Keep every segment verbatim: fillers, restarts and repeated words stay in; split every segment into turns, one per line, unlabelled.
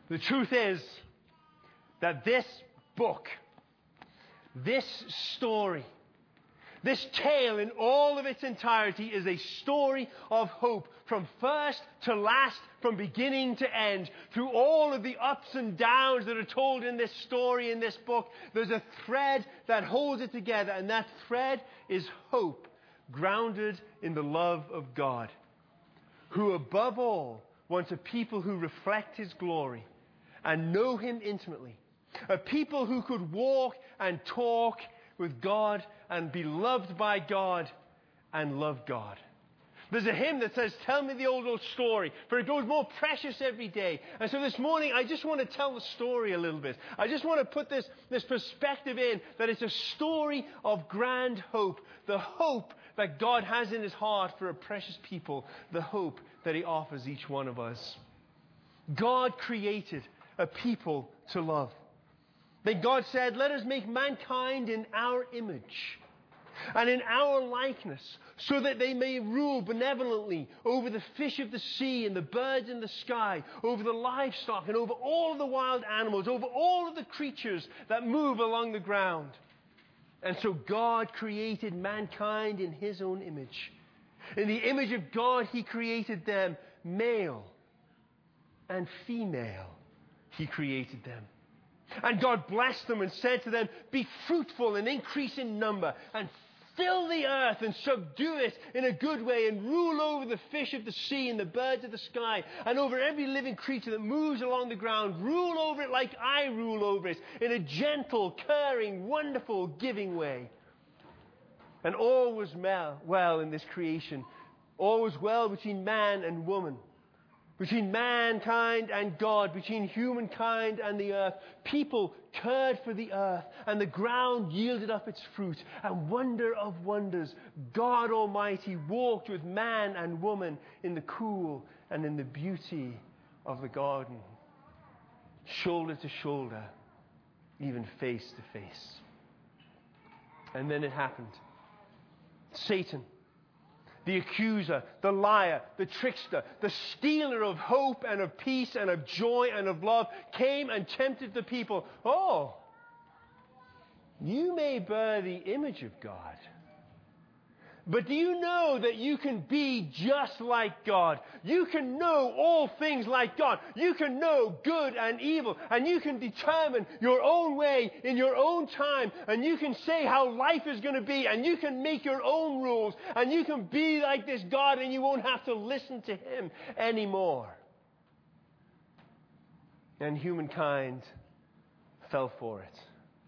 The truth is that this book, this story, this tale in all of its entirety is a story of hope from first to last, from beginning to end. Through all of the ups and downs that are told in this story, in this book, there's a thread that holds it together, and that thread is hope, grounded in the love of God, who above all wants a people who reflect His glory and know Him intimately. A people who could walk and talk with God and be loved by God and love God. There's a hymn that says, "Tell me the old, old story, for it grows more precious every day." And so this morning, I just want to tell the story a little bit. I just want to put this, this perspective in, that it's a story of grand hope. The hope that God has in His heart for a precious people. The hope that He offers each one of us. God created a people to love. Then God said, "Let us make mankind in our image and in our likeness, so that they may rule benevolently over the fish of the sea and the birds in the sky, over the livestock and over all of the wild animals, over all of the creatures that move along the ground." And so God created mankind in His own image. In the image of God, He created them, male and female. He created them. And God blessed them and said to them, "Be fruitful and increase in number, and fill the earth and subdue it in a good way, and rule over the fish of the sea and the birds of the sky, and over every living creature that moves along the ground. Rule over it like I rule over it, in a gentle, caring, wonderful, giving way." And all was well in this creation. All was well between man and woman, between mankind and God, between humankind and the earth. People cared for the earth, and the ground yielded up its fruit. And wonder of wonders, God Almighty walked with man and woman in the cool and in the beauty of the garden, shoulder to shoulder, even face to face. And then it happened. Satan, the accuser, the liar, the trickster, the stealer of hope and of peace and of joy and of love, came and tempted the people. "Oh, you may bear the image of God, but do you know that you can be just like God? You can know all things like God. You can know good and evil, and you can determine your own way in your own time, and you can say how life is going to be, and you can make your own rules, and you can be like this God, and you won't have to listen to Him anymore." And humankind fell for it.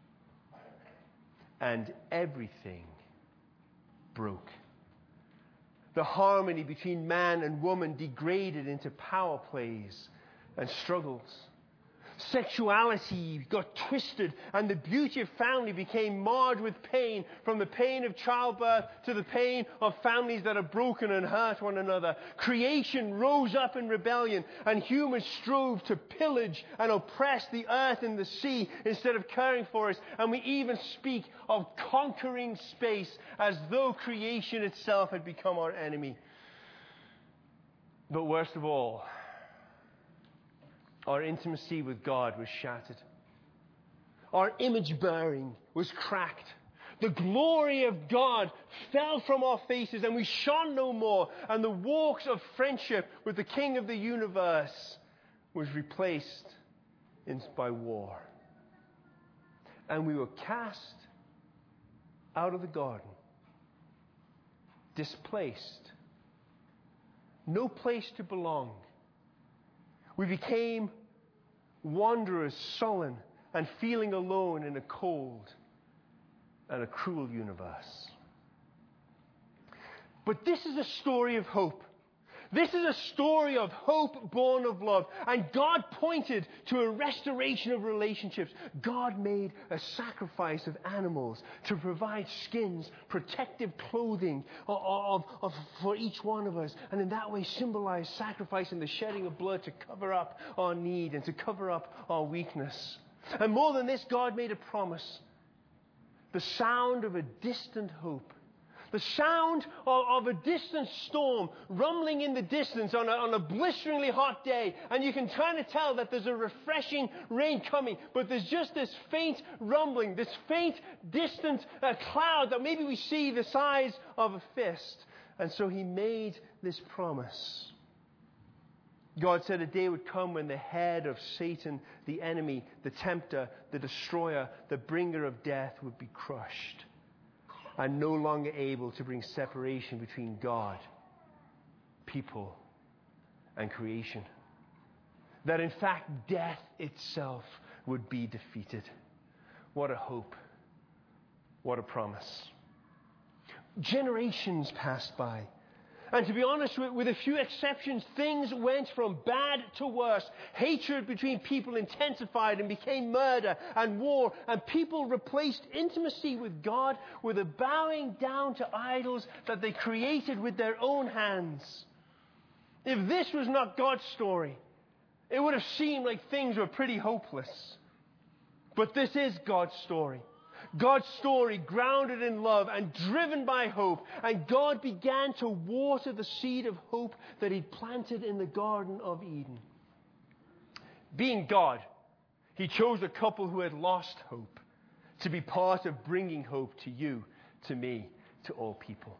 And everything broke. The harmony between man and woman degraded into power plays and struggles. Sexuality got twisted, and the beauty of family became marred with pain, from the pain of childbirth to the pain of families that are broken and hurt one another. Creation rose up in rebellion, and humans strove to pillage and oppress the earth and the sea instead of caring for us. And we even speak of conquering space, as though creation itself had become our enemy. But worst of all, our intimacy with God was shattered. Our image bearing was cracked. The glory of God fell from our faces, and we shone no more. And the walks of friendship with the King of the universe was replaced in, by war. And we were cast out of the garden, displaced, no place to belong. We became wanderers, sullen, and feeling alone in a cold and a cruel universe. But this is a story of hope. This is a story of hope born of love. And God pointed to a restoration of relationships. God made a sacrifice of animals to provide skins, protective clothing of, of, of, for each one of us. And in that way symbolized sacrifice and the shedding of blood to cover up our need and to cover up our weakness. And more than this, God made a promise. The sound of a distant hope. The sound of, of a distant storm rumbling in the distance on a, on a blisteringly hot day. And you can kind of tell that there's a refreshing rain coming. But there's just this faint rumbling, this faint distant uh, cloud that maybe we see the size of a fist. And so he made this promise. God said a day would come when the head of Satan, the enemy, the tempter, the destroyer, the bringer of death would be crushed. And no longer able to bring separation between God, people, and creation. That in fact, death itself would be defeated. What a hope. What a promise. Generations passed by. And to be honest, with, with a few exceptions, things went from bad to worse. Hatred between people intensified and became murder and war. And people replaced intimacy with God with a bowing down to idols that they created with their own hands. If this was not God's story, it would have seemed like things were pretty hopeless. But this is God's story. God's story grounded in love and driven by hope. And God began to water the seed of hope that He'd planted in the Garden of Eden. Being God, He chose a couple who had lost hope to be part of bringing hope to you, to me, to all people.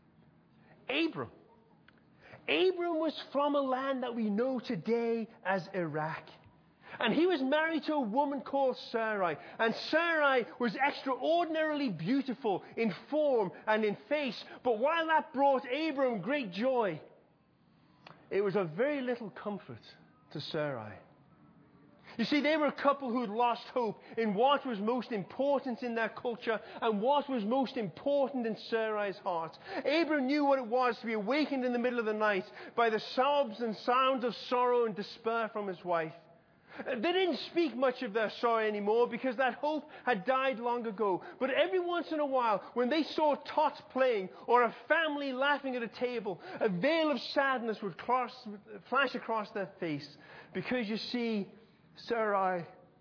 Abram. Abram was from a land that we know today as Iraq. And he was married to a woman called Sarai. And Sarai was extraordinarily beautiful in form and in face. But while that brought Abram great joy, it was of very little comfort to Sarai. You see, they were a couple who had lost hope in what was most important in their culture and what was most important in Sarai's heart. Abram knew what it was to be awakened in the middle of the night by the sobs and sounds of sorrow and despair from his wife. They didn't speak much of their sorrow anymore because that hope had died long ago. But every once in a while, when they saw tots playing or a family laughing at a table, a veil of sadness would cross, flash across their face. Because you see, Sarai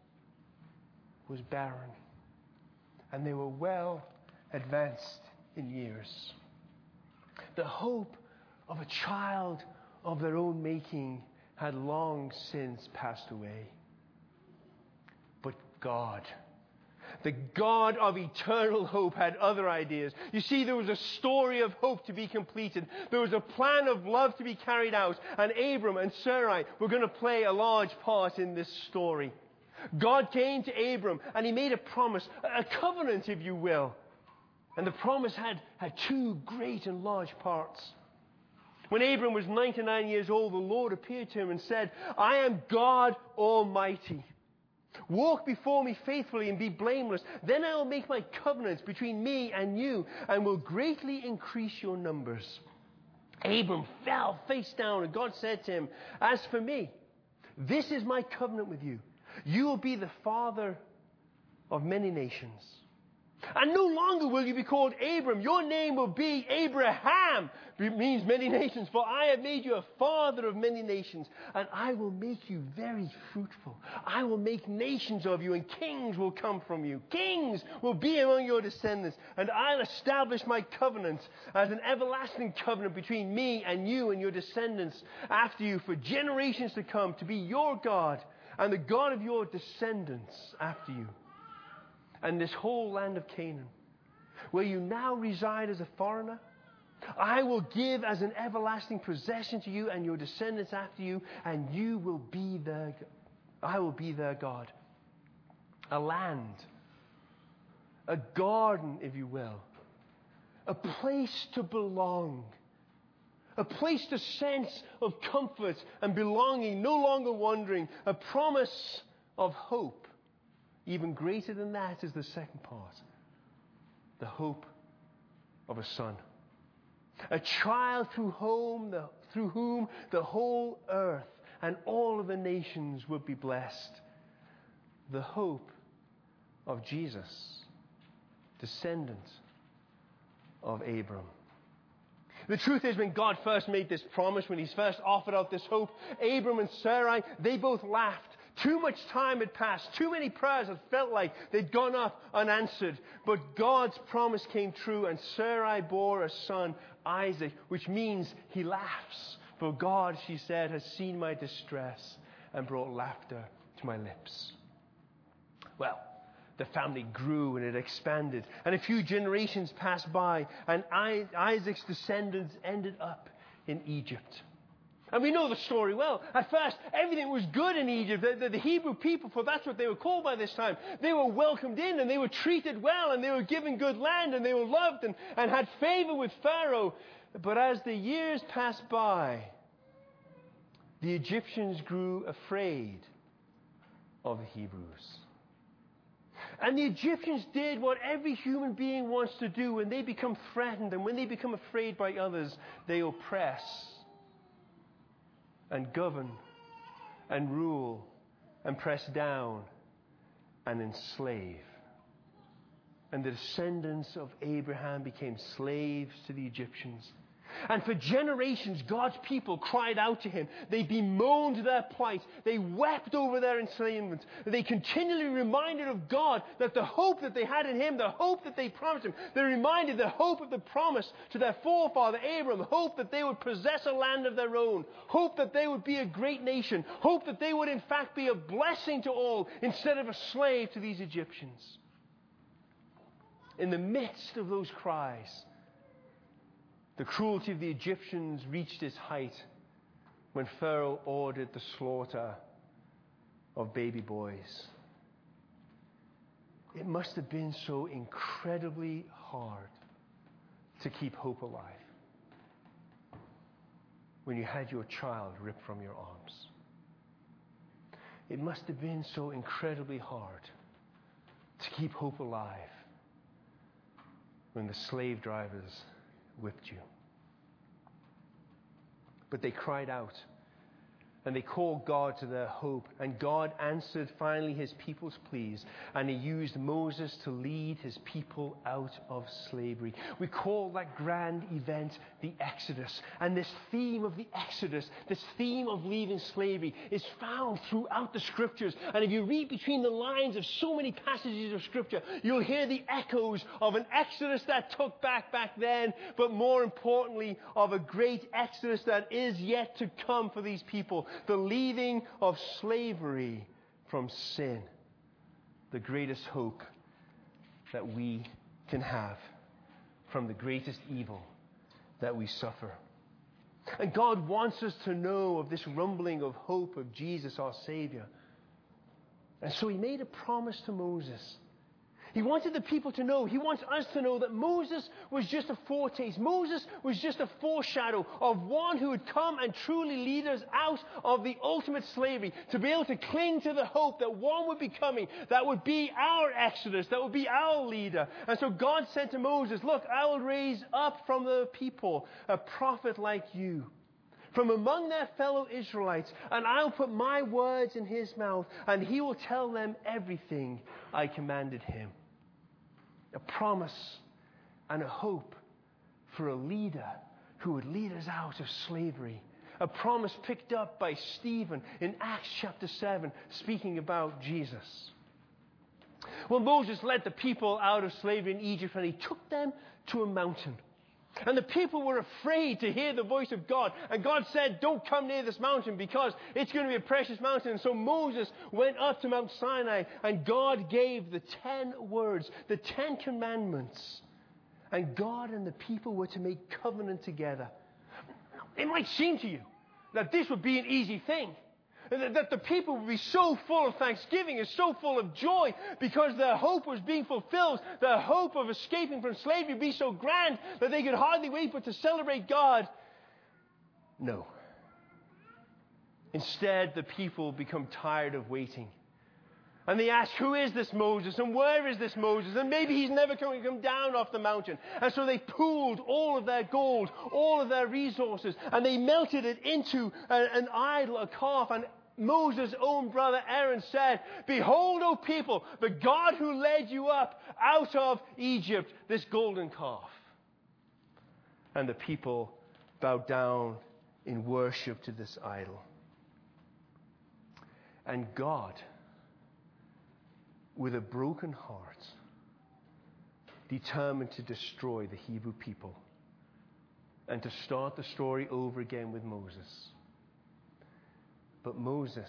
was barren. And they were well advanced in years. The hope of a child of their own making had long since passed away. But God, the God of eternal hope, had other ideas. You see, there was a story of hope to be completed. There was a plan of love to be carried out. And Abram and Sarai were going to play a large part in this story. God came to Abram and He made a promise, a covenant, if you will. And the promise had, had two great and large parts. When Abram was ninety-nine years old, the Lord appeared to him and said, I am God Almighty. Walk before me faithfully and be blameless. Then I will make my covenant between me and you and will greatly increase your numbers. Abram fell face down and God said to him, as for me, this is my covenant with you. You will be the father of many nations. And no longer will you be called Abram. Your name will be Abraham. It means many nations. For I have made you a father of many nations. And I will make you very fruitful. I will make nations of you, and kings will come from you. Kings will be among your descendants. And I'll establish my covenant as an everlasting covenant between me and you and your descendants after you for generations to come, to be your God and the God of your descendants after you. And this whole land of Canaan, where you now reside as a foreigner, I will give as an everlasting possession to you and your descendants after you, and you will be their, I will be their God. A land, a garden, if you will, a place to belong, a place to sense of comfort and belonging, no longer wandering, a promise of hope. Even greater than that is the second part. The hope of a son. A child through whom the, through whom the whole earth and all of the nations would be blessed. The hope of Jesus, descendant of Abram. The truth is, when God first made this promise, when He first offered out this hope, Abram and Sarai, they both laughed. Too much time had passed. Too many prayers had felt like they'd gone up unanswered. But God's promise came true, and Sarai bore a son, Isaac, which means he laughs. For God, she said, has seen my distress and brought laughter to my lips. Well, the family grew and it expanded. And a few generations passed by, and Isaac's descendants ended up in Egypt. And we know the story well. At first, everything was good in Egypt. The, the, the Hebrew people, for that's what they were called by this time, they were welcomed in and they were treated well and they were given good land and they were loved and, and had favor with Pharaoh. But as the years passed by, the Egyptians grew afraid of the Hebrews. And the Egyptians did what every human being wants to do when they become threatened and when they become afraid by others. They oppress and govern and rule and press down and enslave. And the descendants of Abraham became slaves to the Egyptians. And for generations, God's people cried out to him. They bemoaned their plight. They wept over their enslavement. They continually reminded of God that the hope that they had in him, the hope that they promised him, they reminded the hope of the promise to their forefather Abram, hope that they would possess a land of their own, hope that they would be a great nation, hope that they would in fact be a blessing to all instead of a slave to these Egyptians. In the midst of those cries, the cruelty of the Egyptians reached its height when Pharaoh ordered the slaughter of baby boys. It must have been so incredibly hard to keep hope alive when you had your child ripped from your arms. It must have been so incredibly hard to keep hope alive when the slave drivers whipped you. But they cried out and they called God to their hope, and God answered finally his people's pleas, and he used Moses to lead his people out of slavery. We call that grand event the Exodus, and this theme of the Exodus, this theme of leaving slavery, is found throughout the Scriptures. And if you read between the lines of so many passages of Scripture, you'll hear the echoes of an Exodus that took back back then, but more importantly, of a great Exodus that is yet to come for these people. The leaving of slavery from sin. The greatest hope that we can have from the greatest evil that we suffer. And God wants us to know of this rumbling of hope of Jesus our Savior. And so he made a promise to Moses. He wanted the people to know, he wants us to know that Moses was just a foretaste. Moses was just a foreshadow of one who would come and truly lead us out of the ultimate slavery, to be able to cling to the hope that one would be coming, that would be our Exodus, that would be our leader. And so God said to Moses, look, I will raise up from the people a prophet like you, from among their fellow Israelites, and I'll put my words in his mouth, and he will tell them everything I commanded him. A promise and a hope for a leader who would lead us out of slavery. A promise picked up by Stephen in Acts chapter seven, speaking about Jesus. Well, Moses led the people out of slavery in Egypt, and he took them to a mountain. And the people were afraid to hear the voice of God. And God said, don't come near this mountain because it's going to be a precious mountain. And so Moses went up to Mount Sinai, and God gave the ten words, the ten commandments. And God and the people were to make covenant together. It might seem to you that this would be an easy thing. That the people would be so full of thanksgiving and so full of joy because their hope was being fulfilled. Their hope of escaping from slavery would be so grand that they could hardly wait but to celebrate God. No. Instead, the people become tired of waiting. And they ask, who is this Moses? And where is this Moses? And maybe he's never going to come down off the mountain. And so they pooled all of their gold, all of their resources, and they melted it into a, an idol, a calf. And Moses' own brother Aaron said, behold, O people, the God who led you up out of Egypt, this golden calf. And the people bowed down in worship to this idol. And God, with a broken heart, determined to destroy the Hebrew people and to start the story over again with Moses. But Moses,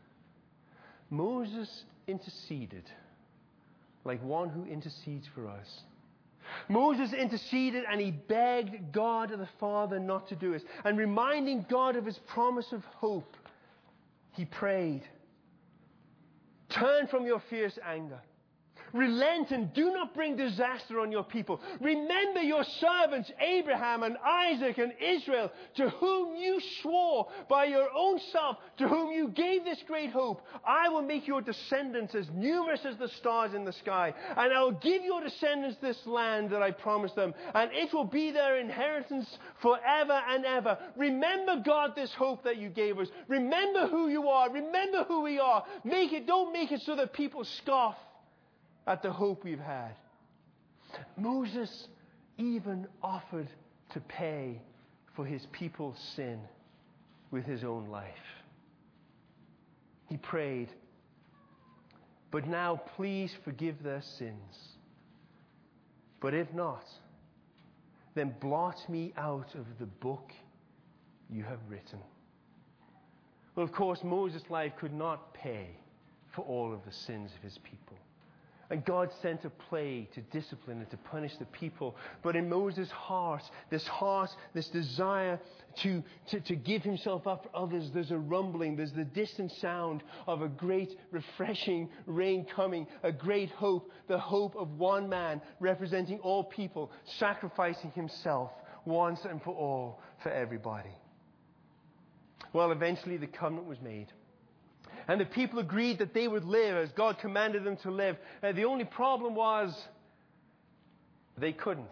Moses interceded like one who intercedes for us. Moses interceded and he begged God the Father not to do it. And reminding God of his promise of hope, he prayed, "Turn from your fierce anger. Relent and do not bring disaster on your people. Remember your servants Abraham and Isaac and Israel, to whom you swore by your own self, to whom you gave this great hope. I will make your descendants as numerous as the stars in the sky, and I will give your descendants this land that I promised them, and it will be their inheritance forever and ever. Remember, God, this hope that you gave us. Remember who you are. Remember who we are. Make it, don't make it so that people scoff at the hope we've had." Moses even offered to pay for his people's sin with his own life. He prayed, "But now please forgive their sins. But if not, then blot me out of the book you have written." Well, of course, Moses' life could not pay for all of the sins of his people. And God sent a plague to discipline and to punish the people. But in Moses' heart, this heart, this desire to, to, to give himself up for others, there's a rumbling, there's the distant sound of a great refreshing rain coming, a great hope, the hope of one man representing all people, sacrificing himself once and for all for everybody. Well, eventually the covenant was made. And the people agreed that they would live as God commanded them to live. And the only problem was they couldn't.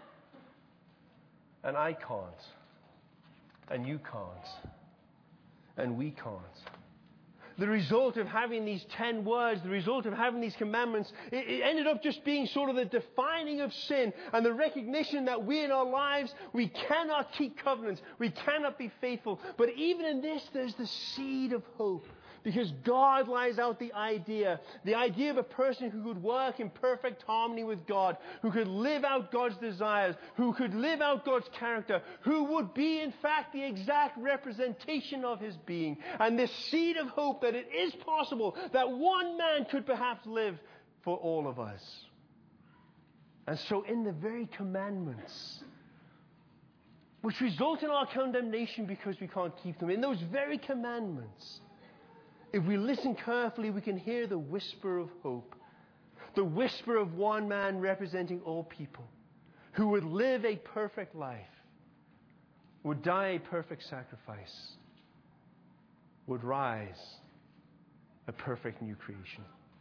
And I can't. And you can't. And we can't. The result of having these ten words, the result of having these commandments, it, it ended up just being sort of the defining of sin and the recognition that we in our lives, we cannot keep covenants. We cannot be faithful. But even in this, there's the seed of hope. Because God lays out the idea, the idea of a person who could work in perfect harmony with God, who could live out God's desires, who could live out God's character, who would be in fact the exact representation of his being. And this seed of hope that it is possible that one man could perhaps live for all of us. And so in the very commandments, which result in our condemnation because we can't keep them, in those very commandments, if we listen carefully, we can hear the whisper of hope. The whisper of one man representing all people, who would live a perfect life, would die a perfect sacrifice, would rise a perfect new creation.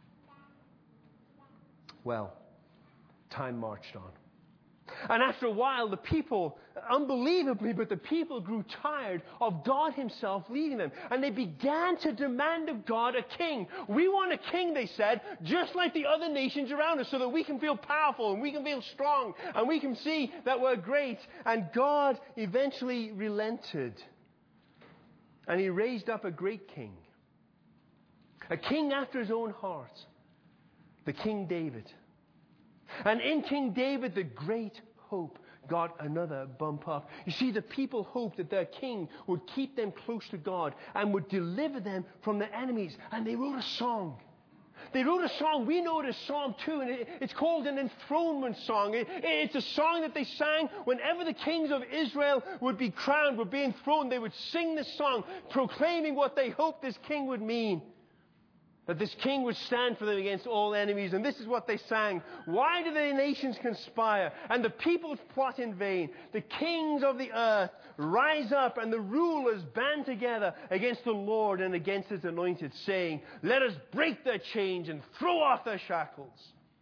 Well, time marched on. And after a while, the people, unbelievably, but the people grew tired of God himself leading them. And they began to demand of God a king. We want a king, they said, just like the other nations around us, so that we can feel powerful and we can feel strong and we can see that we're great. And God eventually relented. And he raised up a great king. A king after his own heart. The King David. And in King David, the great hope got another bump up. You see, the people hoped that their king would keep them close to God and would deliver them from their enemies. And they wrote a song. They wrote a song. We know it as Psalm two, and it's called an enthronement song. It's a song that they sang whenever the kings of Israel would be crowned, would be enthroned. They would sing this song, proclaiming what they hoped this king would mean. That this king would stand for them against all enemies. And this is what they sang. Why do the nations conspire and the peoples plot in vain? The kings of the earth rise up and the rulers band together against the Lord and against his anointed, saying, let us break their chains and throw off their shackles.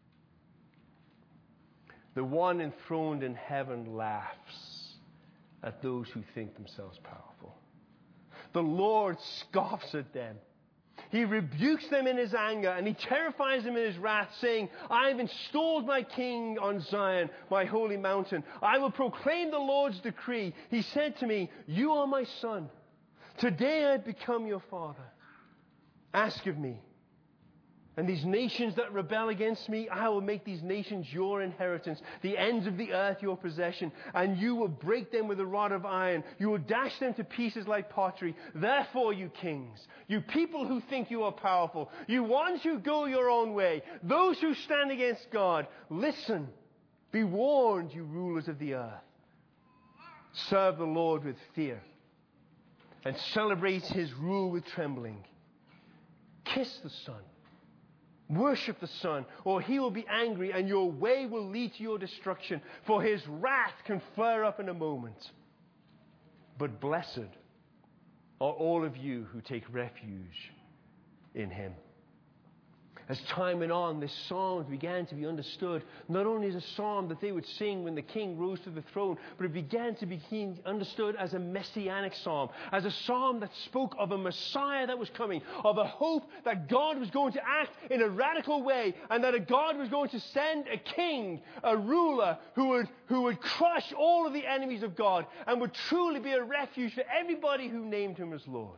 The one enthroned in heaven laughs at those who think themselves powerful. The Lord scoffs at them. He rebukes them in his anger and he terrifies them in his wrath, saying, I have installed my king on Zion, my holy mountain. I will proclaim the Lord's decree. He said to me, you are my son. Today I have become your father. Ask of me. And these nations that rebel against me, I will make these nations your inheritance, the ends of the earth your possession, and you will break them with a rod of iron. You will dash them to pieces like pottery. Therefore, you kings, you people who think you are powerful, you ones who go your own way, those who stand against God, listen, be warned, you rulers of the earth. Serve the Lord with fear and celebrate his rule with trembling. Kiss the Son. Worship the Son, or he will be angry and your way will lead to your destruction, for his wrath can flare up in a moment. But blessed are all of you who take refuge in him. As time went on, this psalm began to be understood not only as a psalm that they would sing when the king rose to the throne, but it began to be understood as a messianic psalm, as a psalm that spoke of a Messiah that was coming, of a hope that God was going to act in a radical way, and that a God was going to send a king, a ruler, who would, who would crush all of the enemies of God and would truly be a refuge for everybody who named him as Lord.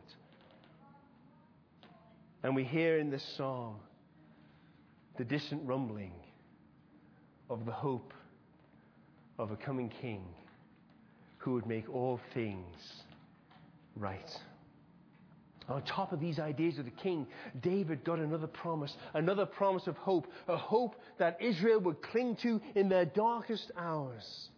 And we hear in this psalm the distant rumbling of the hope of a coming king who would make all things right. On top of these ideas of the king, David got another promise, another promise of hope, a hope that Israel would cling to in their darkest hours.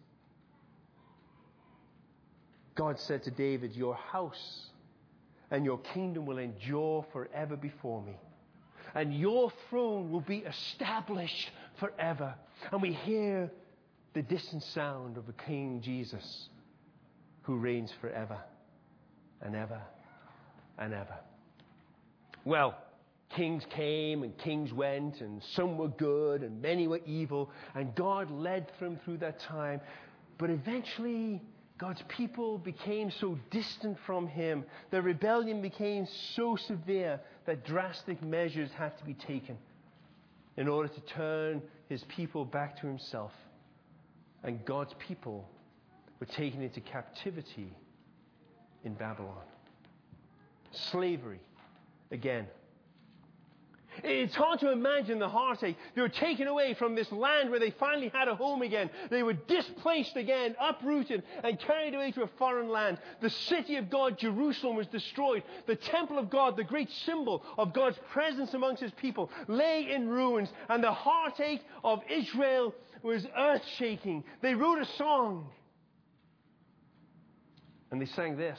God said to David, your house and your kingdom will endure forever before me, and your throne will be established forever. And we hear the distant sound of the King Jesus, who reigns forever and ever and ever. Well, kings came and kings went, and some were good and many were evil, and God led them through that time. But eventually, God's people became so distant from him, their rebellion became so severe that drastic measures had to be taken in order to turn his people back to himself. And God's people were taken into captivity in Babylon. Slavery again. It's hard to imagine the heartache. They were taken away from this land where they finally had a home again. They were displaced again, uprooted, and carried away to a foreign land. The city of God, Jerusalem, was destroyed. The temple of God, the great symbol of God's presence amongst his people, lay in ruins. And the heartache of Israel was earth-shaking. They wrote a song. And they sang this.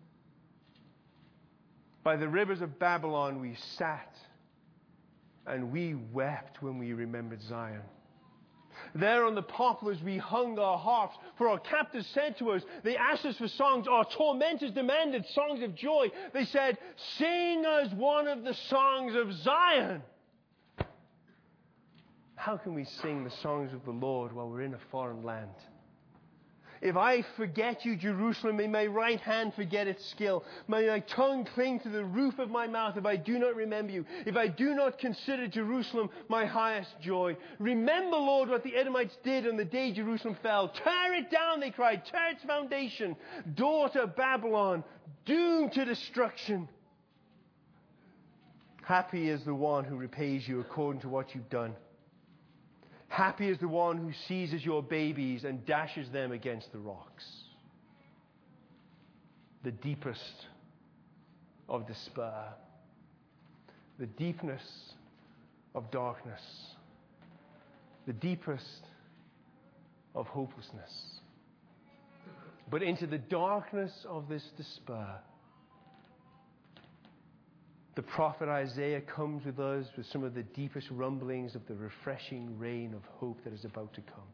By the rivers of Babylon we sat, and we wept when we remembered Zion. There on the poplars we hung our harps, for our captors said to us, they asked us for songs. Our tormentors demanded songs of joy. They said, sing us one of the songs of Zion. How can we sing the songs of the Lord while we're in a foreign land? If I forget you, Jerusalem, may my right hand forget its skill. May my tongue cling to the roof of my mouth if I do not remember you. If I do not consider Jerusalem my highest joy. Remember, Lord, what the Edomites did on the day Jerusalem fell. Tear it down, they cried. Tear its foundation. Daughter Babylon, doomed to destruction. Happy is the one who repays you according to what you've done. Happy is the one who seizes your babies and dashes them against the rocks. The deepest of despair. The deepness of darkness. The deepest of hopelessness. But into the darkness of this despair, the prophet Isaiah comes with us with some of the deepest rumblings of the refreshing rain of hope that is about to come.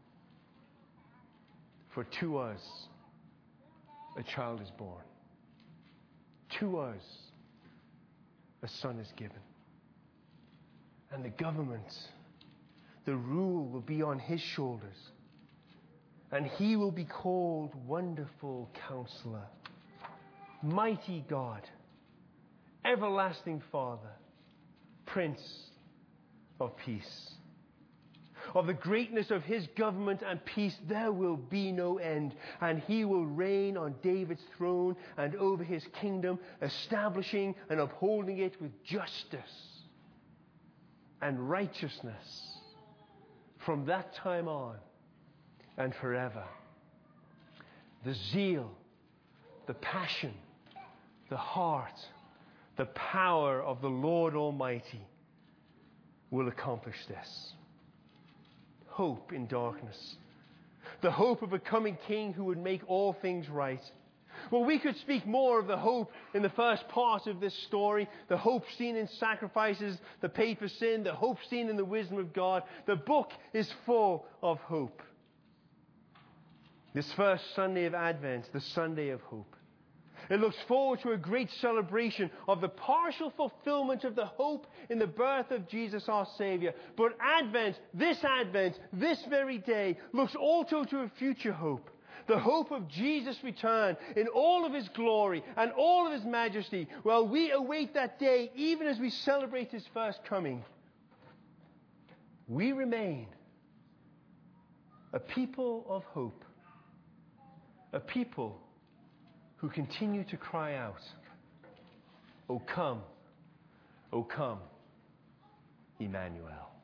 For to us a child is born. To us a son is given. And the government, the rule will be on his shoulders. And he will be called Wonderful Counselor, Mighty God, Everlasting Father, Prince of Peace. Of the greatness of his government and peace there will be no end. And he will reign on David's throne and over his kingdom, establishing and upholding it with justice and righteousness from that time on and forever. The zeal, the passion, the heart, the power of the Lord Almighty will accomplish this. Hope in darkness. The hope of a coming king who would make all things right. Well, we could speak more of the hope in the first part of this story. The hope seen in sacrifices, the paid for sin, the hope seen in the wisdom of God. The book is full of hope. This first Sunday of Advent, the Sunday of hope. It looks forward to a great celebration of the partial fulfillment of the hope in the birth of Jesus our Savior. But Advent, this Advent, this very day, looks also to a future hope. The hope of Jesus' return in all of his glory and all of his majesty. Well, we await that day even as we celebrate his first coming. We remain a people of hope. A people who continue to cry out, "O come, O come, Emmanuel."